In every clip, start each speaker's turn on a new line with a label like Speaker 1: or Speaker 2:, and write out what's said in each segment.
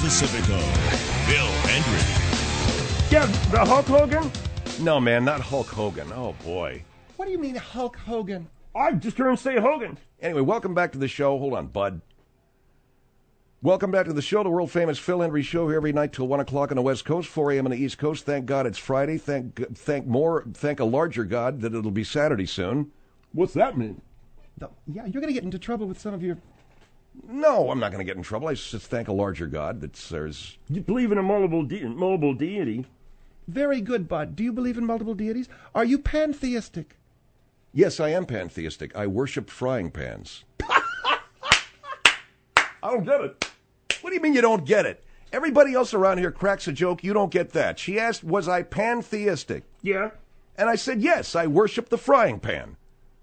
Speaker 1: Pacifico, Bill Hendry.
Speaker 2: Yeah, the Hulk Hogan?
Speaker 3: No, man, not Hulk Hogan. Oh, boy.
Speaker 4: What do you mean Hulk Hogan?
Speaker 2: I just heard him say Hogan.
Speaker 3: Anyway, welcome back to the show. Hold on, bud. Welcome back to the show, the world-famous Phil Hendry Show, here every night till 1 o'clock on the West Coast, 4 a.m. on the East Coast. Thank God it's Friday. Thank a larger God that it'll be Saturday soon.
Speaker 2: What's that mean?
Speaker 4: Yeah, you're going to get into trouble with some of your...
Speaker 3: No, I'm not going to get in trouble. I just thank a larger God that there's...
Speaker 2: You believe in a multiple deity.
Speaker 4: Very good, Bud. Do you believe in multiple deities? Are you pantheistic?
Speaker 3: Yes, I am pantheistic. I worship frying pans.
Speaker 2: I don't get it.
Speaker 3: What do you mean you don't get it? Everybody else around here cracks a joke. You don't get that. She asked, was I pantheistic?
Speaker 2: Yeah.
Speaker 3: And I said, yes, I worship the frying pan.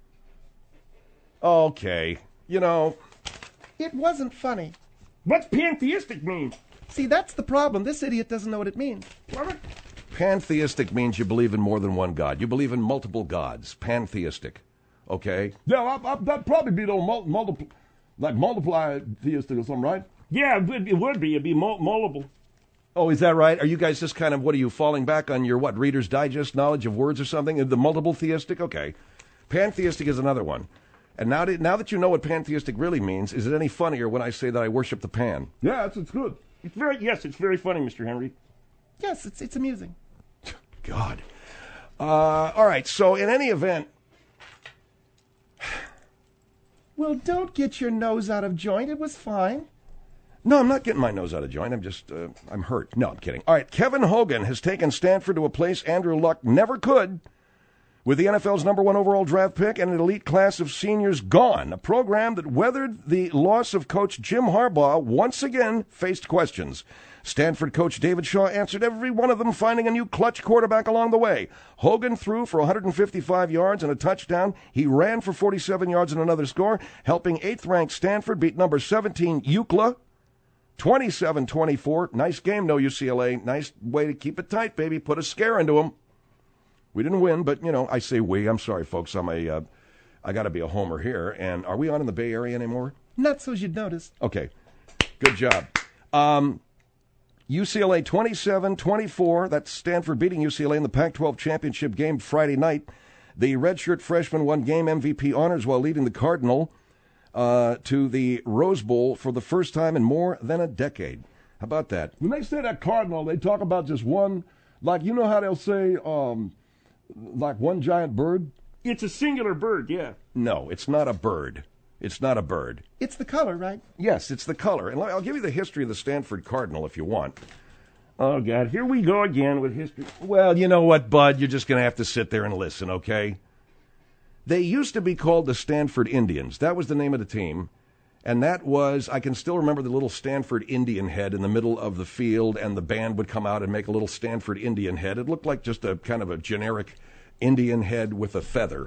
Speaker 3: Okay. You know.
Speaker 4: It wasn't funny.
Speaker 2: What's pantheistic mean?
Speaker 4: See, that's the problem. This idiot doesn't know what it means.
Speaker 2: What?
Speaker 3: Pantheistic means you believe in more than one God. You believe in multiple gods. Pantheistic. Okay?
Speaker 2: Yeah, that'd probably be multiply theistic or something, right? Yeah, it would be. It'd be multiple.
Speaker 3: Oh, is that right? Are you guys just kind of, what are you, falling back on your, Reader's Digest knowledge of words or something? The multiple theistic? Okay. Pantheistic is another one. And now that you know what pantheistic really means, is it any funnier when I say that I worship the pan?
Speaker 2: Yeah, it's good. It's very funny, Mr. Henry.
Speaker 4: Yes, it's amusing.
Speaker 3: God. All right, so in any event...
Speaker 4: Well, don't get your nose out of joint. It was fine.
Speaker 3: No, I'm not getting my nose out of joint. I'm just, I'm hurt. No, I'm kidding. All right, Kevin Hogan has taken Stanford to a place Andrew Luck never could, with the NFL's number 1 overall draft pick and an elite class of seniors gone. A program that weathered the loss of coach Jim Harbaugh once again faced questions. Stanford coach David Shaw answered every one of them, finding a new clutch quarterback along the way. Hogan threw for 155 yards and a touchdown. He ran for 47 yards and another score, helping 8th-ranked Stanford beat number 17 UCLA 27-24. Nice game, no UCLA. Nice way to keep it tight, baby. Put a scare into them. We didn't win, but, I say we. I'm sorry, folks. I got to be a homer here. And are we on in the Bay Area anymore?
Speaker 4: Not so as you'd notice.
Speaker 3: Okay. Good job. UCLA 27-24. That's Stanford beating UCLA in the Pac-12 championship game Friday night. The redshirt freshman won game MVP honors while leading the Cardinal to the Rose Bowl for the first time in more than a decade. How about that?
Speaker 2: When they say that Cardinal, they talk about just one, like, you know how they'll say, like one giant bird? It's a singular bird, yeah.
Speaker 3: No, it's not a bird. It's not a bird.
Speaker 4: It's the color, right?
Speaker 3: Yes, it's the color. And I'll give you the history of the Stanford Cardinal if you want.
Speaker 2: Oh, God, here we go again with history.
Speaker 3: Well, you know what, Bud? You're just going to have to sit there and listen, okay? They used to be called the Stanford Indians. That was the name of the team. And that was, I can still remember the little Stanford Indian head in the middle of the field, and the band would come out and make a little Stanford Indian head. It looked like just a kind of a generic Indian head with a feather.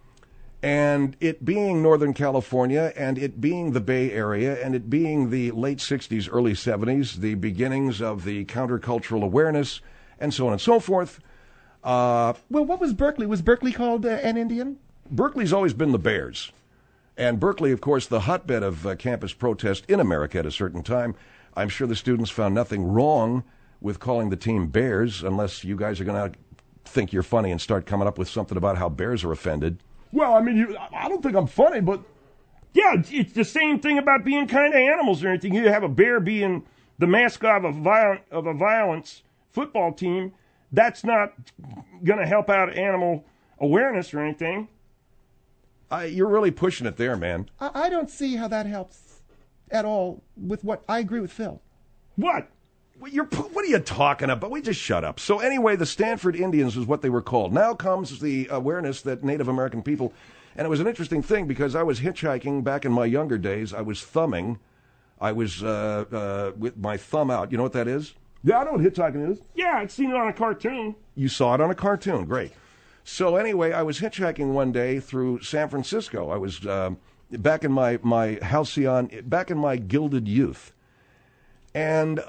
Speaker 3: And it being Northern California, and it being the Bay Area, and it being the late 60s, early 70s, the beginnings of the countercultural awareness, and so on and so forth.
Speaker 4: Well, what was Berkeley? Was Berkeley called an Indian?
Speaker 3: Berkeley's always been the Bears. And Berkeley, of course, the hotbed of campus protest in America at a certain time. I'm sure the students found nothing wrong with calling the team Bears, unless you guys are going to think you're funny and start coming up with something about how bears are offended.
Speaker 2: Well, I mean, I don't think I'm funny, but... Yeah, it's the same thing about being kind of animals or anything. You have a bear being the mascot of a violence football team. That's not going to help out animal awareness or anything.
Speaker 3: You're really pushing it there, man.
Speaker 4: I don't see how that helps at all with what I agree with Phil.
Speaker 2: What?
Speaker 3: What are you talking about? We just shut up. So anyway, the Stanford Indians was what they were called. Now comes the awareness that Native American people, and it was an interesting thing because I was hitchhiking back in my younger days. I was thumbing. I was with my thumb out. You know what that is?
Speaker 2: Yeah, I know what hitchhiking is. Yeah, I'd seen it on a cartoon.
Speaker 3: You saw it on a cartoon. Great. So anyway, I was hitchhiking one day through San Francisco. I was back in my halcyon, back in my gilded youth. And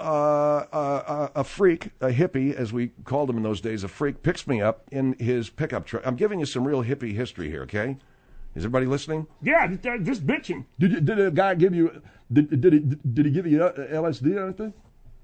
Speaker 3: a freak, a hippie, as we called him in those days, a freak, picks me up in his pickup truck. I'm giving you some real hippie history here, okay? Is everybody listening?
Speaker 2: Yeah, just bitching. Did a guy give you? Did he give you LSD or anything?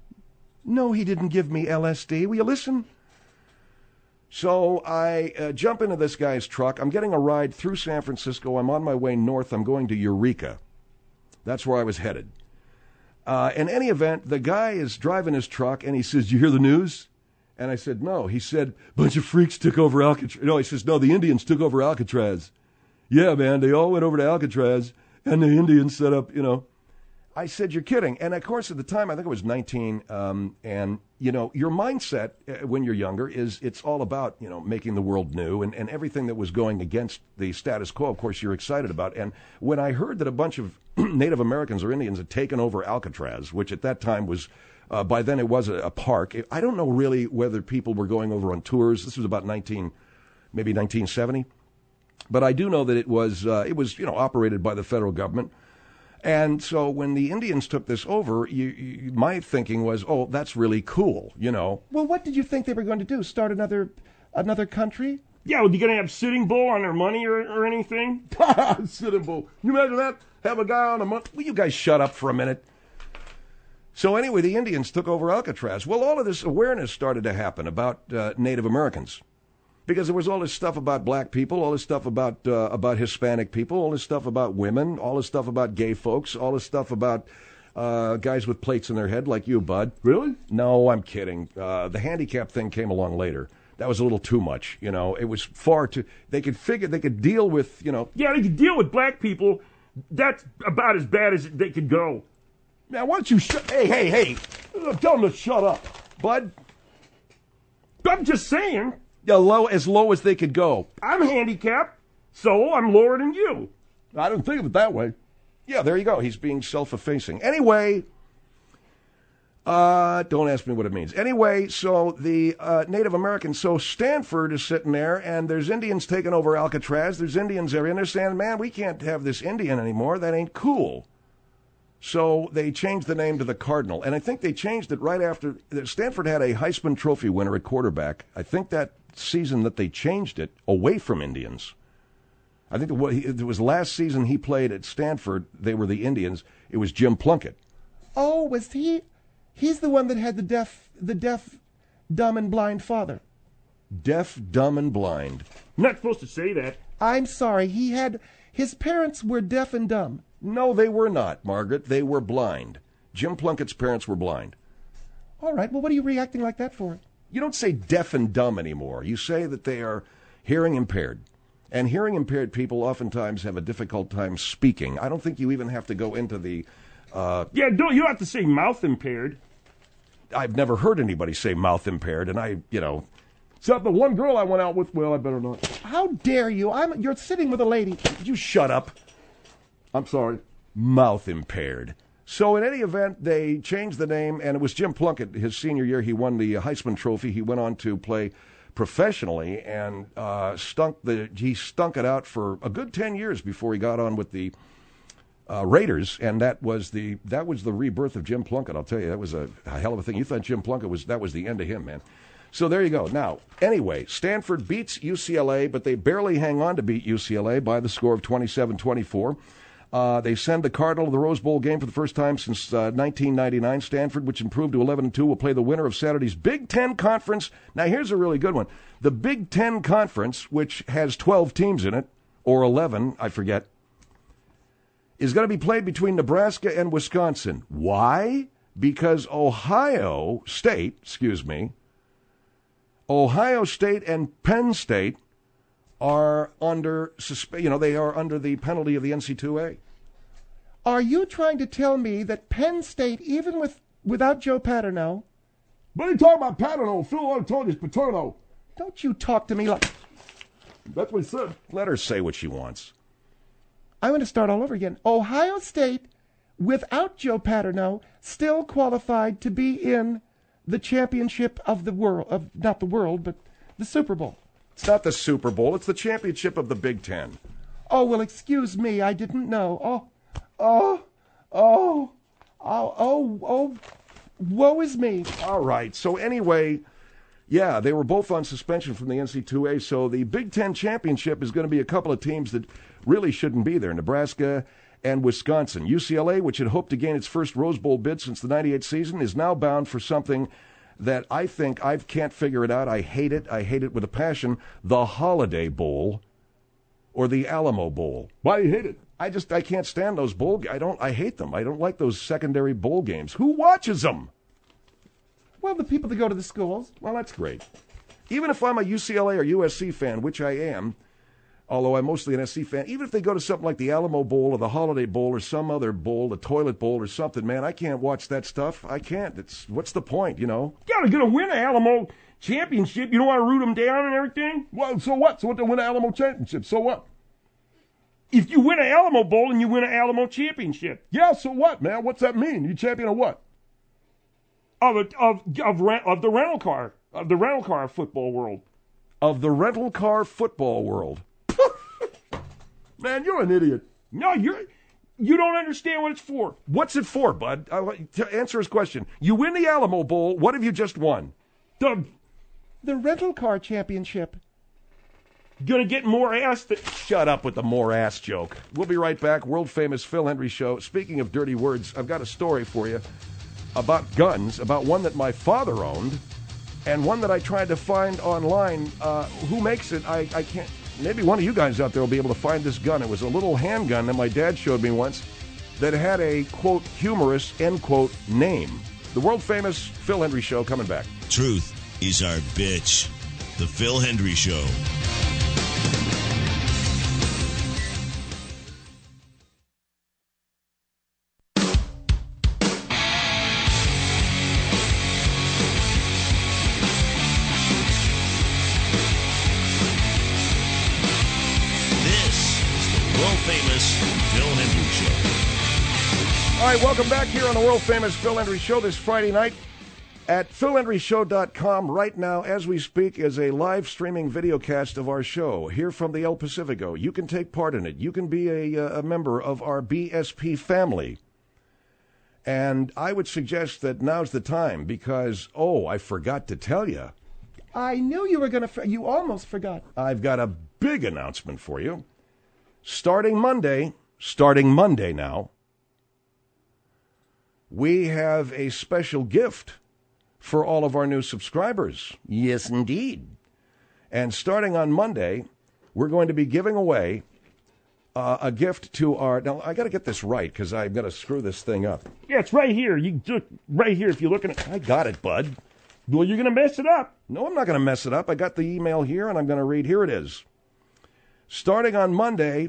Speaker 3: No, he didn't give me LSD. Will you listen? So I jump into this guy's truck. I'm getting a ride through San Francisco. I'm on my way north. I'm going to Eureka. That's where I was headed. In any event, the guy is driving his truck, and he says, "You hear the news?" And I said, "No." He said, "Bunch of freaks took over Alcatraz." No, he says, "No, the Indians took over Alcatraz." "Yeah, man, they all went over to Alcatraz, and the Indians set up, I said, "You're kidding." And, of course, at the time, I think I was 19, and, your mindset when you're younger is it's all about, making the world new and everything that was going against the status quo, of course, you're excited about. And when I heard that a bunch of Native Americans or Indians had taken over Alcatraz, which at that time was, by then it was a park. I don't know really whether people were going over on tours. This was about maybe 1970. But I do know that it was operated by the federal government. And so when the Indians took this over, my thinking was, oh, that's really cool,
Speaker 4: Well, what did you think they were going to do? Start another country?
Speaker 2: Yeah, were you going to have Sitting Bull on their money or anything?
Speaker 3: Sitting Bull. You imagine that? Have a guy on a month? Will you guys shut up for a minute? So anyway, the Indians took over Alcatraz. Well, all of this awareness started to happen about Native Americans. Because there was all this stuff about black people, all this stuff about Hispanic people, all this stuff about women, all this stuff about gay folks, all this stuff about guys with plates in their head like you, Bud.
Speaker 2: Really?
Speaker 3: No, I'm kidding. The handicap thing came along later. That was a little too much, It was far too. They could deal with,
Speaker 2: Yeah, they could deal with black people. That's about as bad as they could go.
Speaker 3: Now, why don't you shut? Hey! Tell them to shut up, Bud.
Speaker 2: I'm just saying.
Speaker 3: As low as they could go.
Speaker 2: I'm handicapped, so I'm lower than you.
Speaker 3: I don't think of it that way. Yeah, there you go. He's being self-effacing. Anyway, don't ask me what it means. Anyway, so the Native Americans, so Stanford is sitting there, and there's Indians taking over Alcatraz. There's Indians there, and they're saying, man, we can't have this Indian anymore. That ain't cool. So they changed the name to the Cardinal, and I think they changed it right after Stanford had a Heisman Trophy winner at quarterback. I think that season that they changed it away from Indians. I think it was last season he played at Stanford. They were the Indians. It was Jim Plunkett.
Speaker 4: Oh, was he? He's the one that had the deaf, dumb, and blind father.
Speaker 3: Deaf, dumb, and blind.
Speaker 2: I'm not supposed to say that.
Speaker 4: I'm sorry. His parents were deaf and dumb.
Speaker 3: No, they were not, Margaret. They were blind. Jim Plunkett's parents were blind.
Speaker 4: All right. Well, what are you reacting like that for?
Speaker 3: You don't say deaf and dumb anymore. You say that they are hearing impaired. And hearing impaired people oftentimes have a difficult time speaking. I don't think you even have to go into the...
Speaker 2: you don't have to say mouth impaired.
Speaker 3: I've never heard anybody say mouth impaired, and except the one girl I went out with, well, I better not.
Speaker 4: How dare you? You're sitting with a lady.
Speaker 3: You shut up.
Speaker 2: I'm sorry.
Speaker 3: Mouth impaired. So in any event, they changed the name, and it was Jim Plunkett. His senior year, he won the Heisman Trophy. He went on to play professionally and stunk it out for a good 10 years before he got on with the Raiders, and that was the rebirth of Jim Plunkett. I'll tell you, that was a hell of a thing. You thought Jim Plunkett was the end of him, man. So there you go. Now, anyway, Stanford beats UCLA, but they barely hang on to beat UCLA by the score of 27-24. They send the Cardinal to the Rose Bowl game for the first time since 1999. Stanford, which improved to 11-2, will play the winner of Saturday's Big Ten Conference. Now, here's a really good one. The Big Ten Conference, which has 12 teams in it, or 11, I forget, is going to be played between Nebraska and Wisconsin. Why? Because Ohio State and Penn State are under they are under the penalty of the NC2A.
Speaker 4: Are you trying to tell me that Penn State, even without Joe Paterno...
Speaker 2: What are you talking about, Paterno? Phil, I told you it's Paterno.
Speaker 4: Don't you talk to me like...
Speaker 2: That's what he said.
Speaker 3: Let her say what she wants.
Speaker 4: I'm going to start all over again. Ohio State, without Joe Paterno, still qualified to be in the championship of the world, not the world, but the Super Bowl.
Speaker 3: It's not the Super Bowl. It's the championship of the Big Ten.
Speaker 4: Oh, well, excuse me. I didn't know. Woe is me.
Speaker 3: All right. So anyway, yeah, they were both on suspension from the NC2A. So the Big Ten championship is going to be a couple of teams that really shouldn't be there. Nebraska and Wisconsin. UCLA, which had hoped to gain its first Rose Bowl bid since the 98 season, is now bound for something that I can't figure it out. I hate it. I hate it with a passion. The Holiday Bowl or the Alamo Bowl.
Speaker 2: Why do you hate it?
Speaker 3: I can't stand those bowl games. I hate them. I don't like those secondary bowl games. Who watches them?
Speaker 4: Well, the people that go to the schools.
Speaker 3: Well, that's great. Even if I'm a UCLA or USC fan, which I am, although I'm mostly an SC fan, even if they go to something like the Alamo Bowl or the Holiday Bowl or some other bowl, the Toilet Bowl or something, man, I can't watch that stuff. I can't. What's the point, you know?
Speaker 2: You're going to win an Alamo championship. You don't want to root them down and everything?
Speaker 5: Well, so what? So what, they win an Alamo championship? So what?
Speaker 2: If you win an Alamo Bowl and you win an Alamo championship.
Speaker 5: Yeah, so what, man? What's that mean? You champion of what?
Speaker 2: Of the rental car football world.
Speaker 3: Of the rental car football world.
Speaker 5: Man, you're an idiot.
Speaker 2: No, you don't understand what it's for.
Speaker 3: What's it for, bud? To answer his question. You win the Alamo Bowl. What have you just won?
Speaker 4: The rental car championship.
Speaker 2: Gonna get more ass.
Speaker 3: Shut up with the more ass joke. We'll be right back. World famous Phil Hendrie Show. Speaking of dirty words, I've got a story for you about guns, about one that my father owned, and one that I tried to find online. Who makes it? I can't. Maybe one of you guys out there will be able to find this gun. It was a little handgun that my dad showed me once that had a, quote, humorous, end quote, name. The world famous Phil Hendrie Show coming back.
Speaker 1: Truth is our bitch. The Phil Hendrie Show.
Speaker 3: All right, welcome back here on the world-famous Phil Hendrie Show this Friday night at philhendrieshow.com. Right now, as we speak, is a live streaming videocast of our show here from the El Pacifico. You can take part in it. You can be a member of our BSP family. And I would suggest that now's the time because, I forgot to tell you.
Speaker 4: I knew you were going to. You almost forgot.
Speaker 3: I've got a big announcement for you. Starting Monday now, we have a special gift for all of our new subscribers. Yes, indeed. And starting on Monday, we're going to be giving away a gift to our... Now, I got to get this right because I've got to screw this thing up.
Speaker 2: Yeah, it's right here. Right here if you're looking at...
Speaker 3: I got it, bud.
Speaker 2: Well, you're going to mess it up.
Speaker 3: No, I'm not going to mess it up. I got the email here, and I'm going to read. Here it is. Starting on Monday...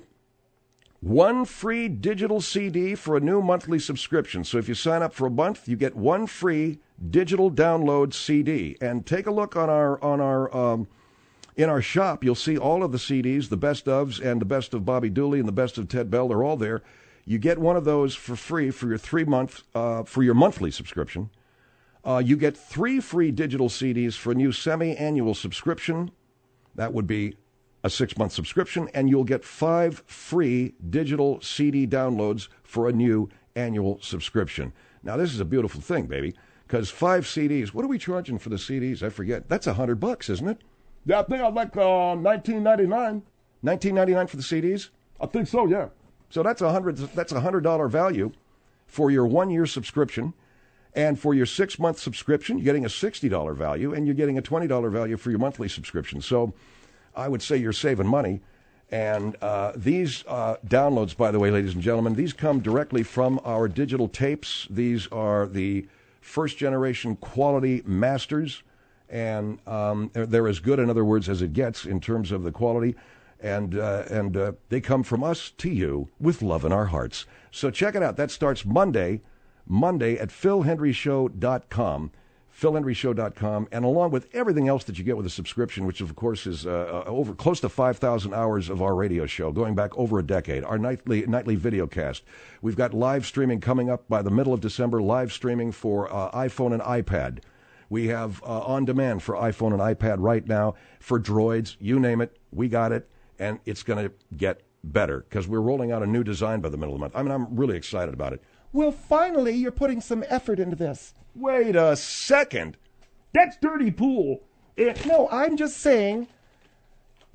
Speaker 3: one free digital CD for a new monthly subscription. So if you sign up for a month, you get one free digital download CD. And take a look on our in our shop. You'll see all of the CDs, the best ofs, and the best of Bobby Dooley and the best of Ted Bell. They're all there. You get one of those for free for your 3 month for your monthly subscription. You get 3 free digital CDs for a new semi-annual subscription. That would be a 6-month subscription, and you'll get 5 free digital CD downloads for a new annual subscription. Now, this is a beautiful thing, baby, because 5 CDs, what are we charging for the CDs? I forget. That's $100, isn't it?
Speaker 5: Yeah, I think I'd like $19.99.
Speaker 3: $19.99 for the CDs?
Speaker 5: I think so, yeah.
Speaker 3: So that's $100 value for your 1-year subscription. And for your 6-month subscription, you're getting a $60 value, and you're getting a $20 value for your monthly subscription. So I would say you're saving money. And these downloads, by the way, ladies and gentlemen, these come directly from our digital tapes. These are the first-generation quality masters, and they're as good, in other words, as it gets in terms of the quality. And they come from us to you with love in our hearts. So check it out. That starts Monday at philhendrieshow.com. philhendrieshow.com, and along with everything else that you get with a subscription, which of course is over close to 5,000 hours of our radio show, going back over a decade, our nightly video cast. We've got live streaming coming up by the middle of December, live streaming for iPhone and iPad. We have on demand for iPhone and iPad right now, for Droids, you name it, we got it, and it's going to get better because we're rolling out a new design by the middle of the month. I mean, I'm really excited about it.
Speaker 4: Well, finally, you're putting some effort into this.
Speaker 3: Wait a second.
Speaker 2: That's dirty pool.
Speaker 4: No, I'm just saying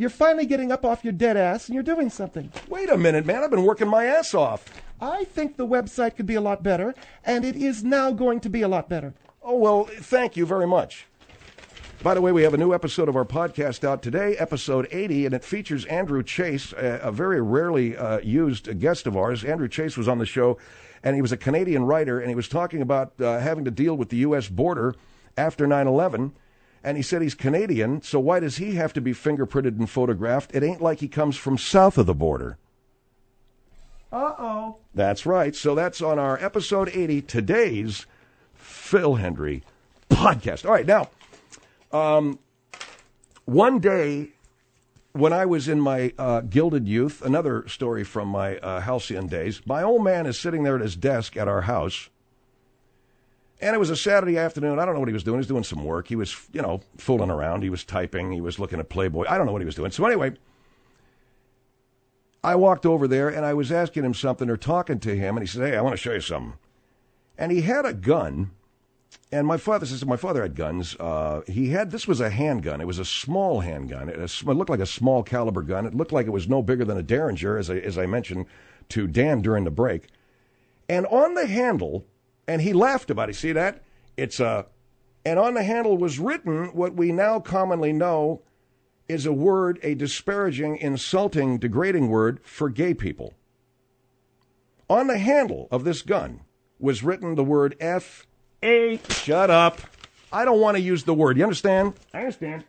Speaker 4: You're finally getting up off your dead ass and you're doing something.
Speaker 3: Wait a minute, man. I've been working my ass off.
Speaker 4: I think the website could be a lot better, and it is now going to be a lot better.
Speaker 3: Oh, well, thank you very much. By the way, we have a new episode of our podcast out today, episode 80, and it features Andrew Chase, a very rarely used guest of ours. Andrew Chase was on the show, and he was a Canadian writer, and he was talking about having to deal with the U.S. border after 9/11. And he said he's Canadian, so why does he have to be fingerprinted and photographed? It ain't like he comes from south of the border.
Speaker 4: Uh-oh.
Speaker 3: That's right. So that's on our episode 80, today's Phil Hendrie podcast. All right, now, one day when I was in my gilded youth, another story from my halcyon days, my old man is sitting there at his desk at our house. And it was a Saturday afternoon. I don't know what he was doing. He was doing some work. He was, fooling around. He was typing. He was looking at Playboy. I don't know what he was doing. So anyway, I walked over there, and I was asking him something or talking to him, and he said, hey, I want to show you something. And he had a gun, and my father says my father had guns. This was a handgun. It was a small handgun. It looked like a small caliber gun. It looked like it was no bigger than a Derringer, as I mentioned to Dan during the break. And on the handle... And he laughed about it. See that? And on the handle was written what we now commonly know is a word, a disparaging, insulting, degrading word for gay people. On the handle of this gun was written the word F-A. Shut up. I don't want to use the word. You understand?
Speaker 2: I understand.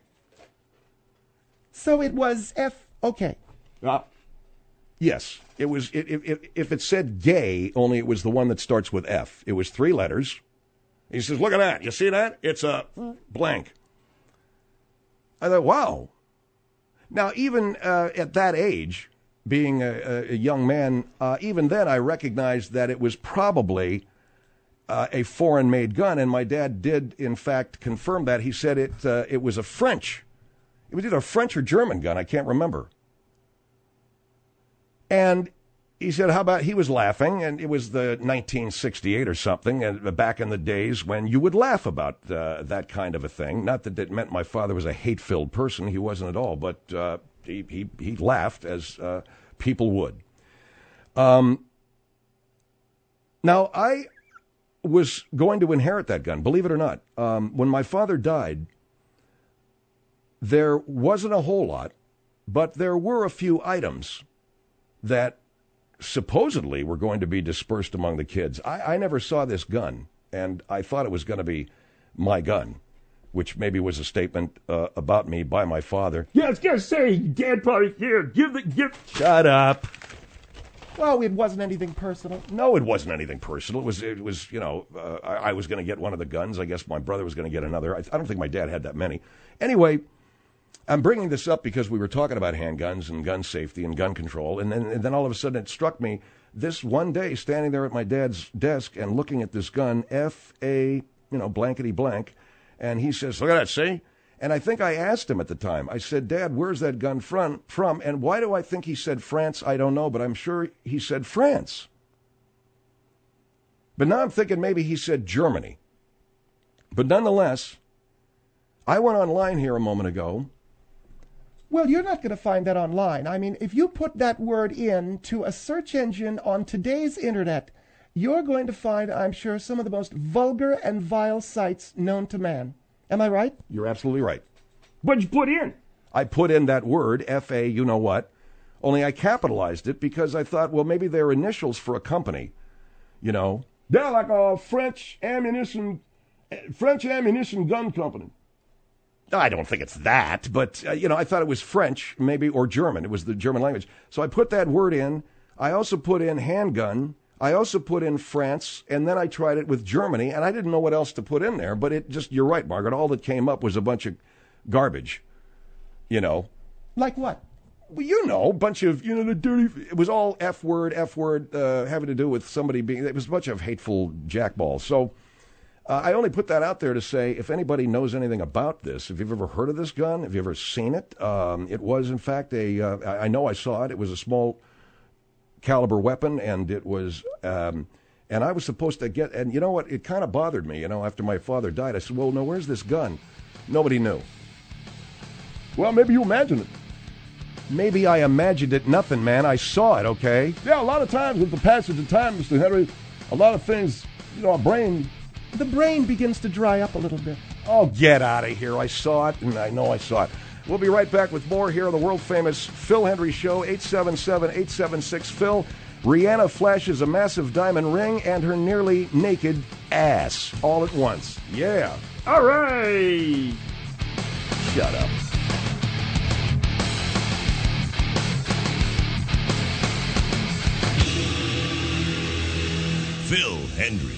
Speaker 4: So it was okay.
Speaker 3: Yes. It was. If it said gay, only it was the one that starts with F. It was 3 letters. He says, look at that. You see that? It's a blank. I thought, wow. Now, even at that age, being a young man, even then I recognized that it was probably a foreign-made gun, and my dad did, in fact, confirm that. He said it was a French. It was either a French or German gun. I can't remember. And he said, how about, he was laughing, and it was the 1968 or something, and back in the days when you would laugh about that kind of a thing. Not that it meant my father was a hate-filled person. He wasn't at all, but he laughed as people would. Now, I was going to inherit that gun, believe it or not. When my father died, there wasn't a whole lot, but there were a few items that supposedly were going to be dispersed among the kids. I never saw this gun, and I thought it was going to be my gun, which maybe was a statement about me by my father.
Speaker 2: Yeah, I was going to say, Dad probably, here, give.
Speaker 3: Shut up.
Speaker 4: Well, it wasn't anything personal.
Speaker 3: No, it wasn't anything personal. It was I was going to get one of the guns. I guess my brother was going to get another. I don't think my dad had that many. Anyway, I'm bringing this up because we were talking about handguns and gun safety and gun control, and then all of a sudden it struck me this one day, standing there at my dad's desk and looking at this gun, F-A, blankety blank, and he says, look at that, see? And I think I asked him at the time, I said, Dad, where's that gun from? And why do I think he said France? I don't know, but I'm sure he said France. But now I'm thinking maybe he said Germany. But nonetheless, I went online here a moment ago.
Speaker 4: Well, you're not going to find that online. I mean, if you put that word into a search engine on today's internet, you're going to find, I'm sure, some of the most vulgar and vile sites known to man. Am I right?
Speaker 3: You're absolutely right.
Speaker 2: What'd you put in?
Speaker 3: I put in that word, F-A, you know what, only I capitalized it because I thought, well, maybe they're initials for a company,
Speaker 5: They're like a French ammunition gun company.
Speaker 3: I don't think it's that, but, I thought it was French, maybe, or German. It was the German language. So I put that word in. I also put in handgun. I also put in France, and then I tried it with Germany, and I didn't know what else to put in there, but you're right, Margaret, all that came up was a bunch of garbage,
Speaker 4: Like what?
Speaker 3: Well, a bunch of, the dirty, it was all F word, having to do with somebody it was a bunch of hateful jackballs. So I only put that out there to say, if anybody knows anything about this, if you've ever heard of this gun, if you've ever seen it, it was, in fact, I know I saw it. It was a small caliber weapon, and it was, and I was supposed to get, and you know what, it kind of bothered me, after my father died. I said, well, no, where's this gun? Nobody knew.
Speaker 5: Well, maybe you imagine it.
Speaker 3: Maybe I imagined it. Nothing, man. I saw it, okay?
Speaker 5: Yeah, a lot of times with the passage of time, Mr. Henry, a lot of things, our brain...
Speaker 4: The brain begins to dry up a little bit.
Speaker 3: Oh, get out of here. I saw it, and I know I saw it. We'll be right back with more here on the world-famous Phil Hendrie Show, 877-876-PHIL. Rihanna flashes a massive diamond ring and her nearly naked ass all at once. Yeah.
Speaker 2: All right.
Speaker 3: Shut up.
Speaker 1: Phil Hendrie.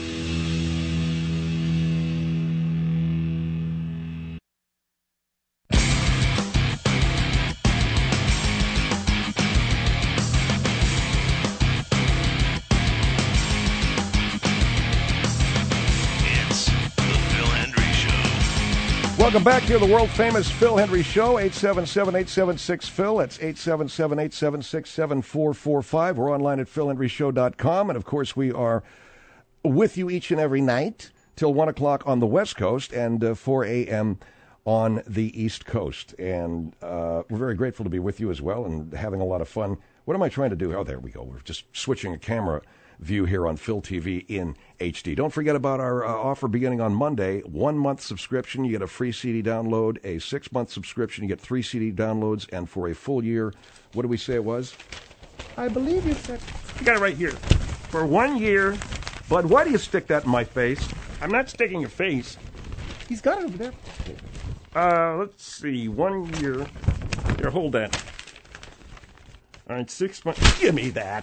Speaker 3: Welcome back to the world-famous Phil Hendrie Show, 877-876-PHIL. That's 877-876-7445. We're online at philhendrieshow.com. And, of course, we are with you each and every night till 1 o'clock on the West Coast and 4 a.m. on the East Coast. And we're very grateful to be with you as well and having a lot of fun. What am I trying to do? Oh, there we go. We're just switching a camera view here on Phil TV in HD. Don't forget about our offer beginning on Monday. 1 month subscription, you get a free CD download. A 6-month subscription, you get 3 CD downloads. And for a full year, what did we say it was?
Speaker 4: I believe you said...
Speaker 2: You got it right here. For 1 year.
Speaker 3: Bud, why do you stick that in my face?
Speaker 2: I'm not sticking your face.
Speaker 4: He's got it over there.
Speaker 2: Let's see. 1 year. Here, hold that. All right, 6 months.
Speaker 3: Give me that.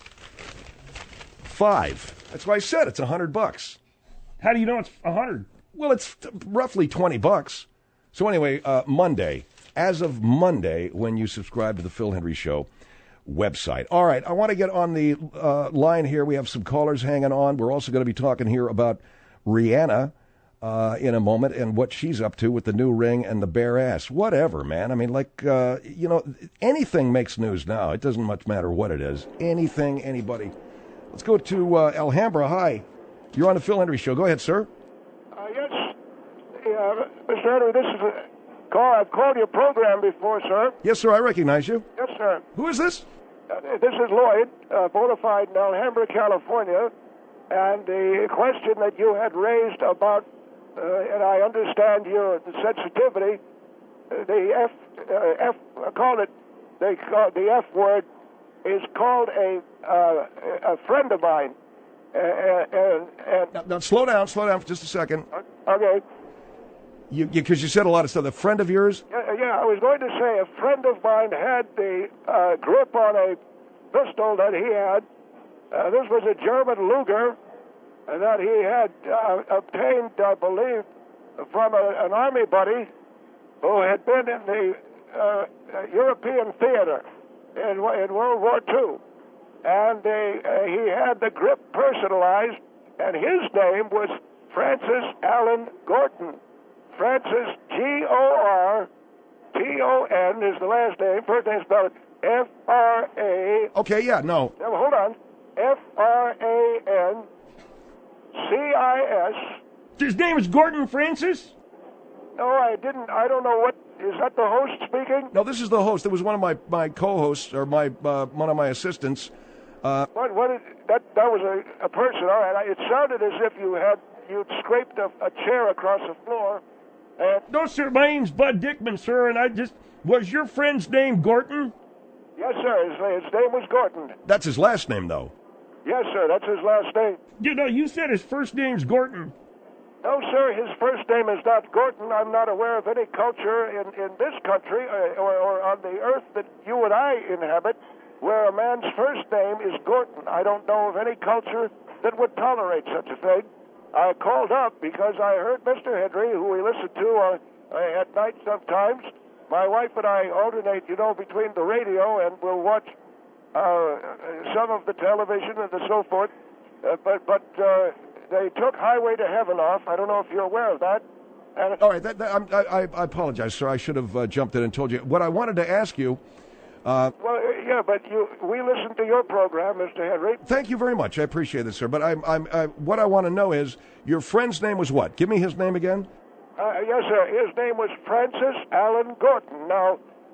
Speaker 3: 5. That's why I said it's $100.
Speaker 2: How do you know it's 100?
Speaker 3: Well, it's roughly $20. So anyway, Monday, as of Monday, when you subscribe to the Phil Hendrie Show website. All right, I want to get on the line here. We have some callers hanging on. We're also going to be talking here about Rihanna in a moment and what she's up to with the new ring and the bare ass. Whatever, man. I mean, anything makes news now. It doesn't much matter what it is. Anything, anybody. Let's go to Alhambra. Hi. You're on the Phil Hendrie Show. Go ahead, sir.
Speaker 6: Yes. Mr. Henry, this is a call. I've called your program before, sir.
Speaker 3: Yes, sir. I recognize you.
Speaker 6: Yes, sir.
Speaker 3: Who is this?
Speaker 6: This is Lloyd, bona fide in Alhambra, California. And the question that you had raised about, and I understand your sensitivity, the the F word is called a friend of mine.
Speaker 3: Now, slow down for just a second.
Speaker 6: Okay.
Speaker 3: Because you said a lot of stuff. A friend of yours?
Speaker 6: Yeah, I was going to say a friend of mine had the grip on a pistol that he had. This was a German Luger that he had obtained, I believe, from an army buddy who had been in the European theater in World War II. And he had the grip personalized, and his name was Francis Allen Gorton. Francis, Gorton is the last name. First name spelled F-R-A...
Speaker 3: Okay, yeah, no.
Speaker 6: Hold on. F-R-A-N-C-I-S.
Speaker 2: His name is Gorton Francis?
Speaker 6: No, I didn't. I don't know what... Is that the host speaking?
Speaker 3: No, this is the host. It was one of my co-hosts, or one of my assistants.
Speaker 6: That was a person. All right. It sounded as if you'd scraped a chair across the floor.
Speaker 2: No, sir. My name's Bud Dickman, sir, and was your friend's name Gorton?
Speaker 6: Yes, sir. His name was Gorton.
Speaker 3: That's his last name, though.
Speaker 6: Yes, sir. That's his last name.
Speaker 2: You said his first name's Gorton.
Speaker 6: No, sir. His first name is not Gorton. I'm not aware of any culture in this country or on the earth that you and I inhabit where a man's first name is Gorton. I don't know of any culture that would tolerate such a thing. I called up because I heard Mr. Hendrie, who we listen to at night sometimes. My wife and I alternate, between the radio and we'll watch some of the television and so forth. But they took Highway to Heaven off. I don't know if you're aware of that.
Speaker 3: All right, I apologize, sir. I should have jumped in and told you. What I wanted to ask you...
Speaker 6: but we listen to your program, Mr. Hendrie.
Speaker 3: Thank you very much. I appreciate it, sir. But what I want to know is, your friend's name was what? Give me his name again.
Speaker 6: Yes, sir. His name was Francis Allen Gorton. Now,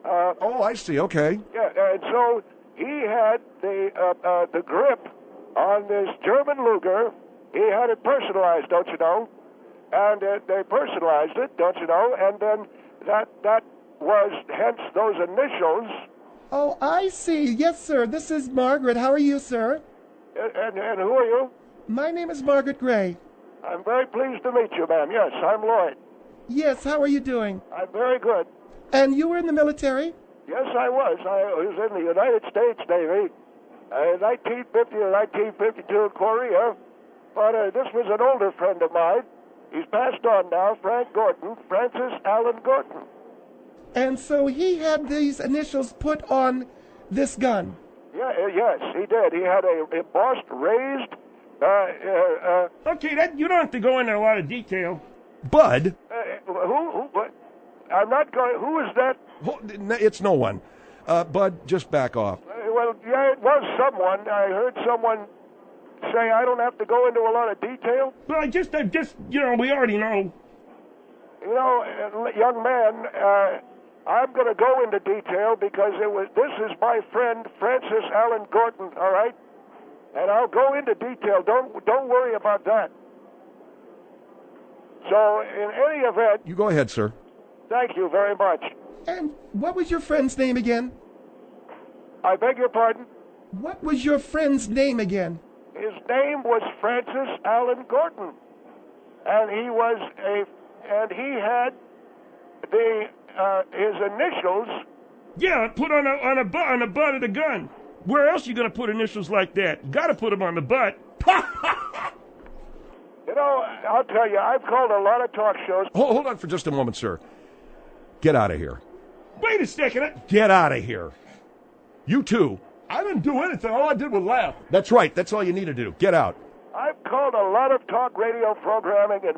Speaker 3: Oh, I see. Okay.
Speaker 6: Yeah, and so he had the grip on this German Luger. He had it personalized, don't you know? And they personalized it, don't you know? And then that was hence those initials.
Speaker 4: Oh, I see. Yes, sir. This is Margaret. How are you, sir?
Speaker 6: And who are you?
Speaker 4: My name is Margaret Gray.
Speaker 6: I'm very pleased to meet you, ma'am. Yes, I'm Lloyd.
Speaker 4: Yes, how are you doing?
Speaker 6: I'm very good.
Speaker 4: And you were in the military?
Speaker 6: Yes, I was. I was in the United States Navy in 1950 to 1952 in Korea. But this was an older friend of mine. He's passed on now, Frank Gorton, Francis Allen Gorton.
Speaker 4: And so he had these initials put on this gun.
Speaker 6: Yeah, yes, he did. He had a embossed, raised.
Speaker 2: Okay, you don't have to go into a lot of detail.
Speaker 3: Bud.
Speaker 6: Who? What? I'm not going. Who is that?
Speaker 3: It's no one. Bud, just back off.
Speaker 6: Well, yeah, it was someone. I heard someone say I don't have to go into a lot of detail.
Speaker 2: Well, I just, we already know.
Speaker 6: You know, young man, I'm going to go into detail because this is my friend Francis Allen Gorton, all right? And I'll go into detail. Don't worry about that. So, in any event...
Speaker 3: You go ahead, sir.
Speaker 6: Thank you very much.
Speaker 4: And what was your friend's name again?
Speaker 6: I beg your pardon?
Speaker 4: What was your friend's name again?
Speaker 6: His name was Francis Allen Gorton. And he had his initials.
Speaker 2: Yeah, put on the butt of the gun. Where else you gonna put initials like that? You gotta put them on the butt.
Speaker 6: You know, I'll tell you, I've called a lot of talk shows.
Speaker 3: Hold on for just a moment, sir. Get out of here.
Speaker 2: Wait a second.
Speaker 3: Get out of here. You too.
Speaker 5: I didn't do anything. All I did was laugh.
Speaker 3: That's right. That's all you need to do. Get out.
Speaker 6: I've called a lot of talk radio programming in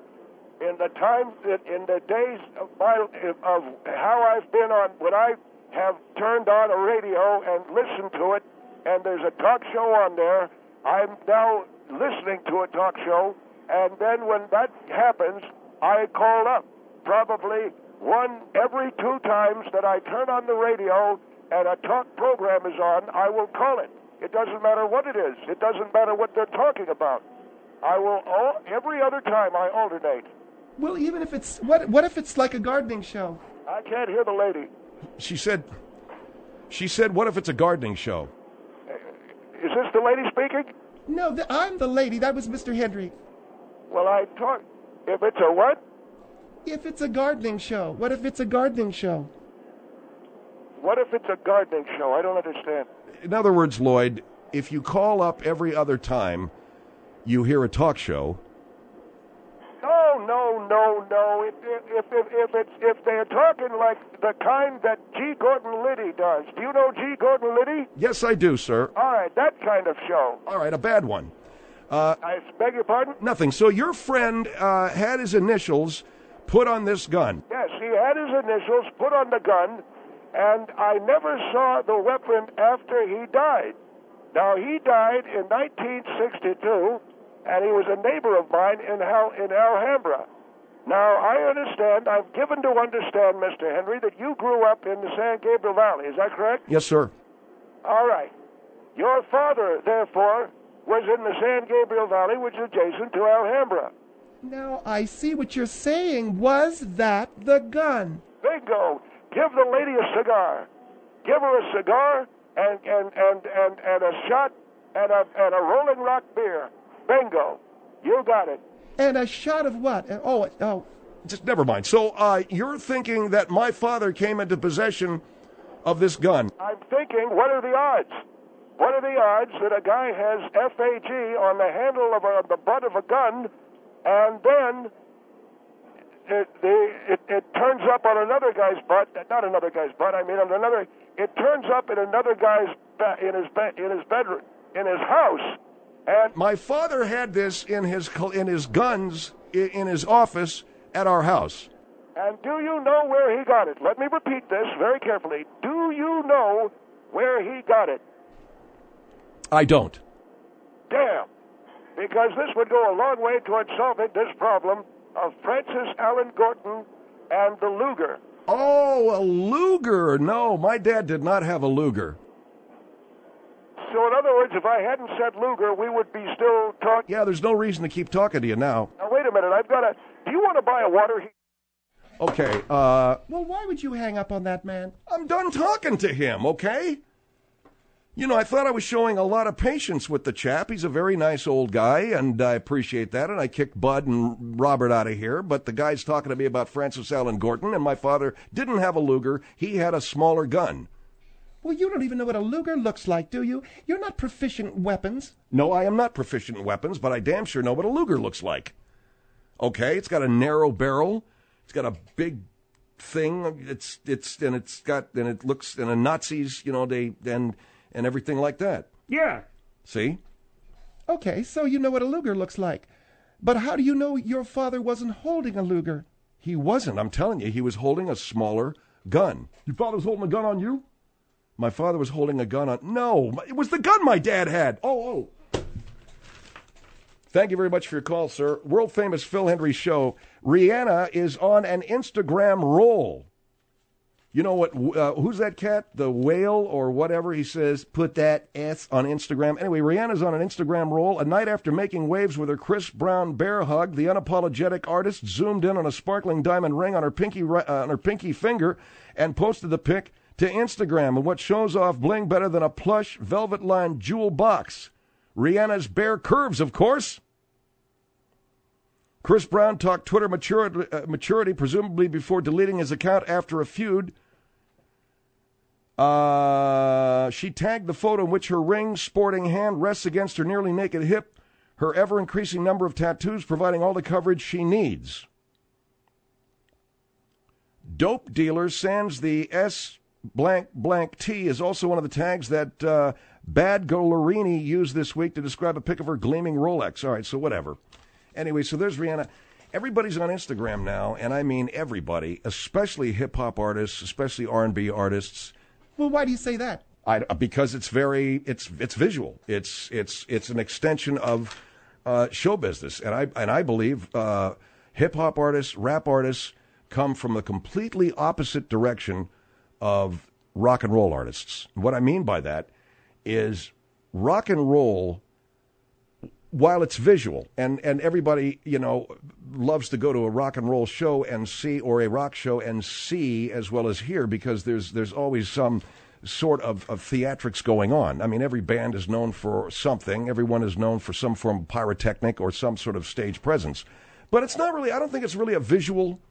Speaker 6: the days of how I've been on, when I have turned on a radio and listened to it, and there's a talk show on there. I'm now listening to a talk show, and then when that happens, I call up. Probably one every 2 times that I turn on the radio and a talk program is on, I will call it. It doesn't matter what it is. It doesn't matter what they're talking about. I will, every other time I alternate.
Speaker 4: Well, even if it's, what if it's like a gardening show?
Speaker 6: I can't hear the lady.
Speaker 3: She said, what if it's a gardening show?
Speaker 6: Is this the lady speaking?
Speaker 4: No, I'm the lady. That was Mr. Henry.
Speaker 6: Well, if it's a what?
Speaker 4: If it's a gardening show. What if it's a gardening show?
Speaker 6: What if it's a gardening show? I don't understand.
Speaker 3: In other words, Lloyd, if you call up every other time you hear a talk show...
Speaker 6: No. If they're talking like the kind that G. Gordon Liddy does. Do you know G. Gordon Liddy?
Speaker 3: Yes, I do, sir.
Speaker 6: All right, that kind of show.
Speaker 3: All right, a bad one.
Speaker 6: I beg your pardon?
Speaker 3: Nothing. So your friend had his initials put on this gun.
Speaker 6: Yes, he had his initials put on the gun, and I never saw the weapon after he died. Now, he died in 1962, and he was a neighbor of mine in Alhambra. Now, I understand, I'm given to understand, Mr. Henry, that you grew up in the San Gabriel Valley. Is that correct?
Speaker 3: Yes, sir.
Speaker 6: All right. Your father, therefore, was in the San Gabriel Valley, which is adjacent to Alhambra.
Speaker 4: Now, I see what you're saying. Was that the gun?
Speaker 6: Bingo. Give the lady a cigar. Give her a cigar and a shot and a Rolling Rock beer. Bingo. You got it.
Speaker 4: And a shot of what? Oh.
Speaker 3: Just never mind. So you're thinking that my father came into possession of this gun?
Speaker 6: I'm thinking, what are the odds? What are the odds that a guy has FAG on the handle of the butt of a gun, and then it turns up on another guy's butt? Not another guy's butt. I mean, on another. It turns up in another guy's in his bedroom, in his house. And
Speaker 3: my father had this in his guns in his office at our house.
Speaker 6: And do you know where he got it? Let me repeat this very carefully. Do you know where he got it?
Speaker 3: I don't.
Speaker 6: Damn. Because this would go a long way toward solving this problem of Francis Allen Gorton and the Luger.
Speaker 3: Oh, a Luger. No, my dad did not have a Luger.
Speaker 6: So in other words, if I hadn't said Luger, we would be still talking.
Speaker 3: Yeah, there's no reason to keep talking to you now.
Speaker 6: Now, wait a minute. Do you want to buy a water heater?
Speaker 3: Okay,
Speaker 4: Well, why would you hang up on that man?
Speaker 3: I'm done talking to him, okay? You know, I thought I was showing a lot of patience with the chap. He's a very nice old guy, and I appreciate that, and I kicked Bud and Robert out of here, but the guy's talking to me about Francis Allen Gorton, and my father didn't have a Luger. He had a smaller gun.
Speaker 4: Well, you don't even know what a Luger looks like, do you? You're not proficient in weapons.
Speaker 3: No, I am not proficient in weapons, but I damn sure know what a Luger looks like. Okay, it's got a narrow barrel. It's got a big thing. And it looks, and the Nazis, you know, and everything like that.
Speaker 2: Yeah.
Speaker 3: See?
Speaker 4: Okay, so you know what a Luger looks like. But how do you know your father wasn't holding a Luger?
Speaker 3: He wasn't. I'm telling you, he was holding a smaller gun.
Speaker 5: Your father's holding a gun on you?
Speaker 3: My father was holding a gun on... No, it was the gun my dad had. Oh. Thank you very much for your call, sir. World-famous Phil Hendrie show. Rihanna is on an Instagram roll. You know what? Who's that cat? The whale or whatever? He says, put that S on Instagram. Anyway, Rihanna's on an Instagram roll. A night after making waves with her Chris Brown bear hug, the unapologetic artist zoomed in on a sparkling diamond ring on her pinky finger and posted the pic to Instagram, and what shows off bling better than a plush, velvet-lined jewel box? Rihanna's bare curves, of course. Chris Brown talked Twitter maturity, presumably before deleting his account after a feud. She tagged the photo in which her ring sporting hand rests against her nearly naked hip, her ever-increasing number of tattoos providing all the coverage she needs. Dope dealer sans the S... blank blank T is also one of the tags that Bad Golarini used this week to describe a pic of her gleaming Rolex. All right, so whatever. Anyway, so there's Rihanna. Everybody's on Instagram now, and I mean everybody, especially hip-hop artists, especially R&B artists.
Speaker 4: Well, why do you say that?
Speaker 3: Because it's visual. It's an extension of show business, and I believe hip-hop artists, rap artists come from a completely opposite direction of rock and roll artists. What I mean by that is rock and roll, while it's visual, and everybody, you know, loves to go to a rock and roll show and see, or a rock show and see as well as hear, because there's always some sort of theatrics going on. I mean, every band is known for something. Everyone is known for some form of pyrotechnic or some sort of stage presence. But it's not really, I don't think it's really a visual...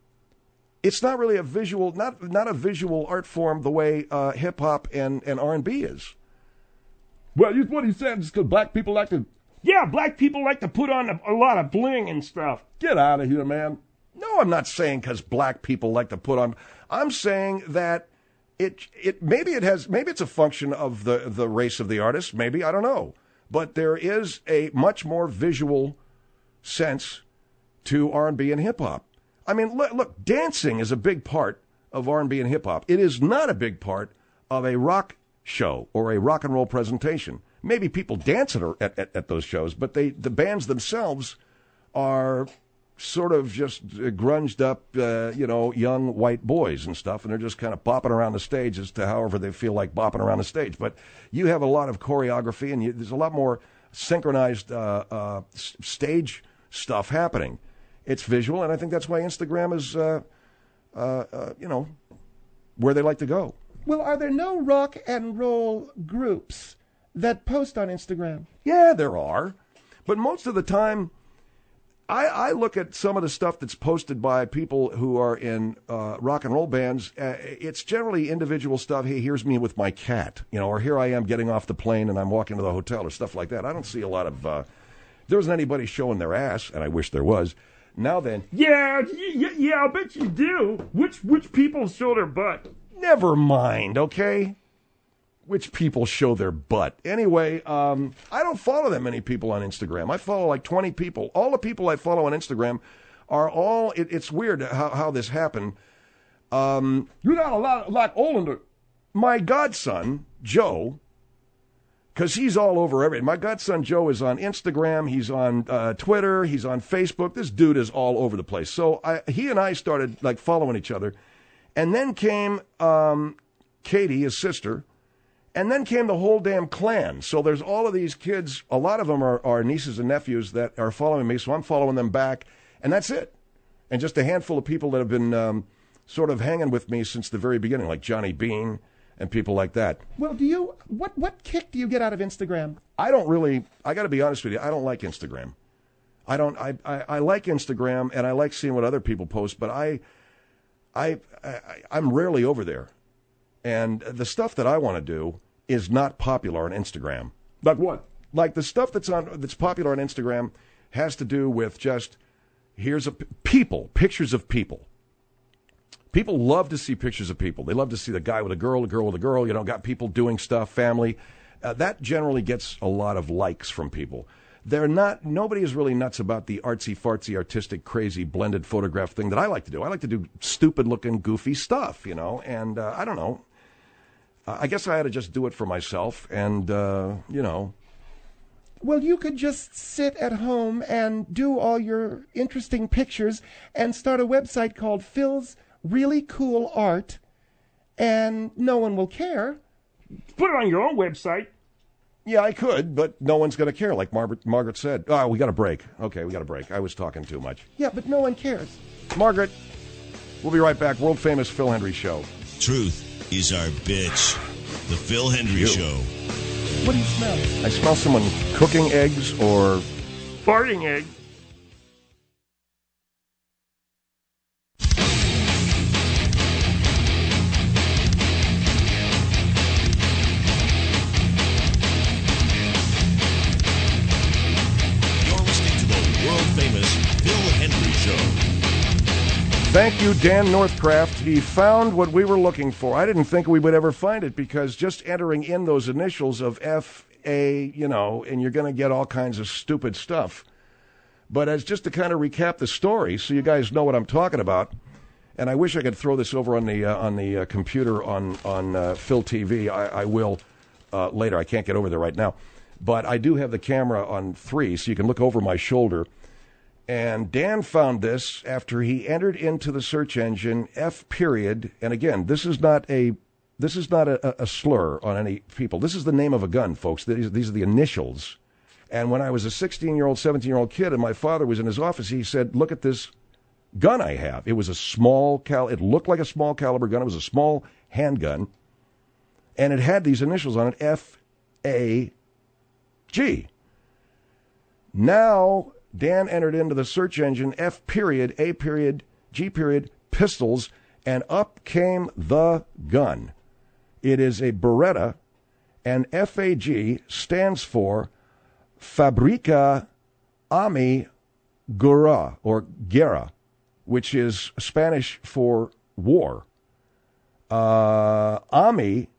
Speaker 3: It's not really a visual, not a visual art form the way hip-hop and R&B is.
Speaker 5: Well, what he said is because black people like to...
Speaker 2: Yeah, black people like to put on a lot of bling and stuff.
Speaker 5: Get out of here, man.
Speaker 3: No, I'm not saying because black people like to put on... I'm saying that maybe it's a function of the race of the artist, maybe, I don't know. But there is a much more visual sense to R&B and hip-hop. I mean, look, dancing is a big part of R&B and hip-hop. It is not a big part of a rock show or a rock and roll presentation. Maybe people dance at those shows, but the bands themselves are sort of just grunged up, young white boys and stuff, and they're just kind of bopping around the stage as to however they feel like bopping around the stage. But you have a lot of choreography, and there's a lot more synchronized stage stuff happening. It's visual, and I think that's why Instagram is, where they like to go.
Speaker 4: Well, are there no rock and roll groups that post on Instagram?
Speaker 3: Yeah, there are. But most of the time, I look at some of the stuff that's posted by people who are in rock and roll bands. It's generally individual stuff. Hey, here's me with my cat, or here I am getting off the plane and I'm walking to the hotel or stuff like that. I don't see a lot of... there wasn't anybody showing their ass, and I wish there was. Now then.
Speaker 2: Yeah, I bet you do. Which people show their butt?
Speaker 3: Never mind, okay? Which people show their butt. Anyway, I don't follow that many people on Instagram. I follow like 20 people. All the people I follow on Instagram are all... It's weird how this happened.
Speaker 5: You're not a lot like Olander.
Speaker 3: My godson, Joe... Because he's all over everything. My godson Joe is on Instagram. He's on Twitter. He's on Facebook. This dude is all over the place. So he and I started like following each other. And then came Katie, his sister, and then came the whole damn clan. So there's all of these kids. A lot of them are nieces and nephews that are following me, so I'm following them back, and that's it. And just a handful of people that have been sort of hanging with me since the very beginning, like Johnny Bean and people like that.
Speaker 4: Well, what kick do you get out of Instagram?
Speaker 3: I don't really, I got to be honest with you, I don't like Instagram. I like Instagram, and I like seeing what other people post, but I'm rarely over there. And the stuff that I want to do is not popular on Instagram.
Speaker 2: Like what?
Speaker 3: Like the stuff that's popular on Instagram has to do with just pictures of people. People love to see pictures of people. They love to see the guy with a girl with a girl. Got people doing stuff, family. That generally gets a lot of likes from people. Nobody is really nuts about the artsy-fartsy, artistic, crazy, blended photograph thing that I like to do. I like to do stupid-looking, goofy stuff, and I don't know. I guess I had to just do it for myself, and,
Speaker 4: Well, you could just sit at home and do all your interesting pictures and start a website called Phil's Really Cool Art, and no one will care.
Speaker 2: Put it on your own website.
Speaker 3: Yeah, I could, but no one's going to care, like Margaret said. Oh, we got a break. Okay, we got a break. I was talking too much.
Speaker 4: Yeah, but no one cares.
Speaker 3: Margaret, we'll be right back. World-famous Phil Hendrie Show.
Speaker 1: Truth is our bitch. The Phil Hendrie Show.
Speaker 4: What do you smell?
Speaker 3: I smell someone cooking eggs or
Speaker 2: farting eggs.
Speaker 1: You're listening to the world-famous Phil Hendrie Show.
Speaker 3: Thank you, Dan Northcraft. He found what we were looking for. I didn't think we would ever find it because just entering in those initials of F.A., and you're going to get all kinds of stupid stuff. But as just to kind of recap the story so you guys know what I'm talking about, and I wish I could throw this over on the computer on Phil TV. I will later. I can't get over there right now. But I do have the camera on 3, so you can look over my shoulder. And Dan found this after he entered into the search engine F period. And again, this is not a slur on any people. This is the name of a gun, folks. These are the initials. And when I was a 16-year-old, 17-year-old kid, and my father was in his office, he said, "Look at this gun I have." It was a it looked like a small caliber gun. It was a small handgun, and it had these initials on it, FAG. Now Dan entered into the search engine F period, A period, G period, pistols, and up came the gun. It is a Beretta, and FAG stands for Fabrica Ami Guerra, or Guerra, which is Spanish for war. Ami,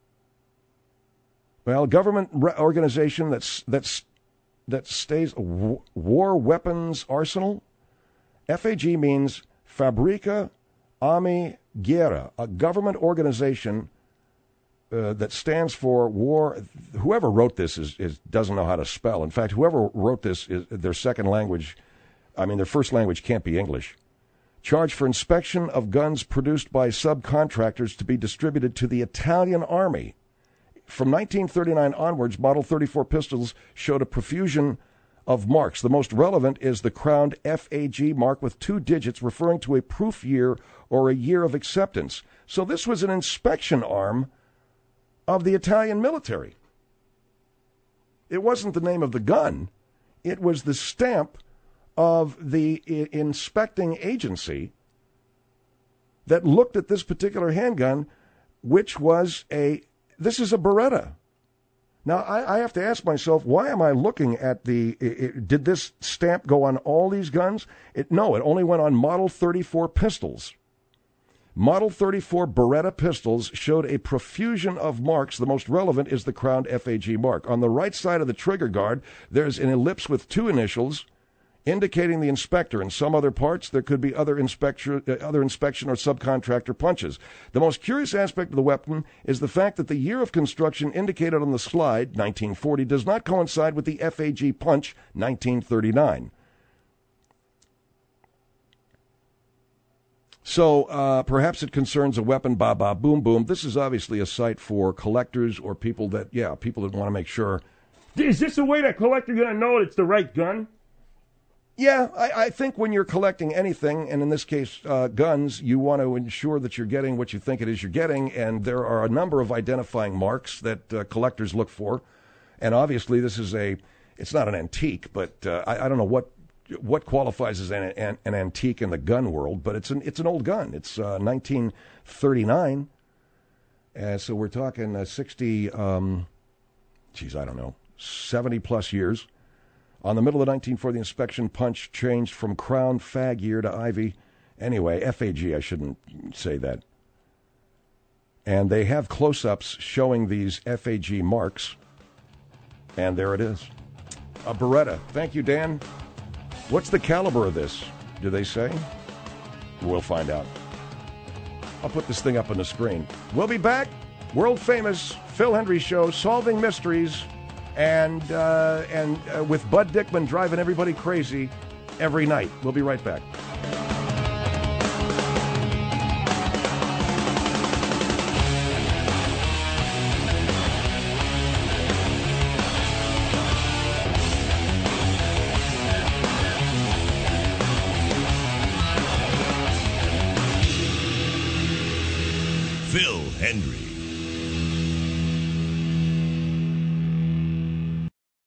Speaker 3: government organization that stays war weapons arsenal. FAG means Fabrica Ami Guerra, a government organization that stands for war. Whoever wrote this doesn't know how to spell. In fact, whoever wrote this is their second language. Their first language can't be English. Charged for inspection of guns produced by subcontractors to be distributed to the Italian army. From 1939 onwards, Model 34 pistols showed a profusion of marks. The most relevant is the crowned FAG mark with 2 digits referring to a proof year or a year of acceptance. So this was an inspection arm of the Italian military. It wasn't the name of the gun. It was the stamp of the inspecting agency that looked at this particular handgun, which was this is a Beretta. Now, I have to ask myself, why am I looking at did this stamp go on all these guns? No, it only went on Model 34 pistols. Model 34 Beretta pistols showed a profusion of marks. The most relevant is the crowned FAG mark. On the right side of the trigger guard, there's an ellipse with 2 initials, indicating the inspector. In some other parts, there could be other inspection or subcontractor punches. The most curious aspect of the weapon is the fact that the year of construction indicated on the slide, 1940, does not coincide with the FAG punch, 1939. So perhaps it concerns a weapon, ba ba boom boom. This is obviously a site for collectors or people that want to make sure.
Speaker 2: Is this a way that collector going to know it's the right gun?
Speaker 3: Yeah, I think when you're collecting anything, and in this case guns, you want to ensure that you're getting what you think it is you're getting, and there are a number of identifying marks that collectors look for. And obviously this is it's not an antique, but I don't know what qualifies as an antique in the gun world, but it's an old gun. It's 1939, so we're talking 60, I don't know, 70-plus years. On the middle of 1940, the inspection punch changed from Crown fag year to Ivy. Anyway, FAG, I shouldn't say that. And they have close-ups showing these FAG marks. And there it is. A Beretta. Thank you, Dan. What's the caliber of this? Do they say? We'll find out. I'll put this thing up on the screen. We'll be back. World-famous Phil Hendrie Show, solving mysteries. And with Bud Dickman driving everybody crazy every night. We'll be right back.
Speaker 1: Phil Hendrie.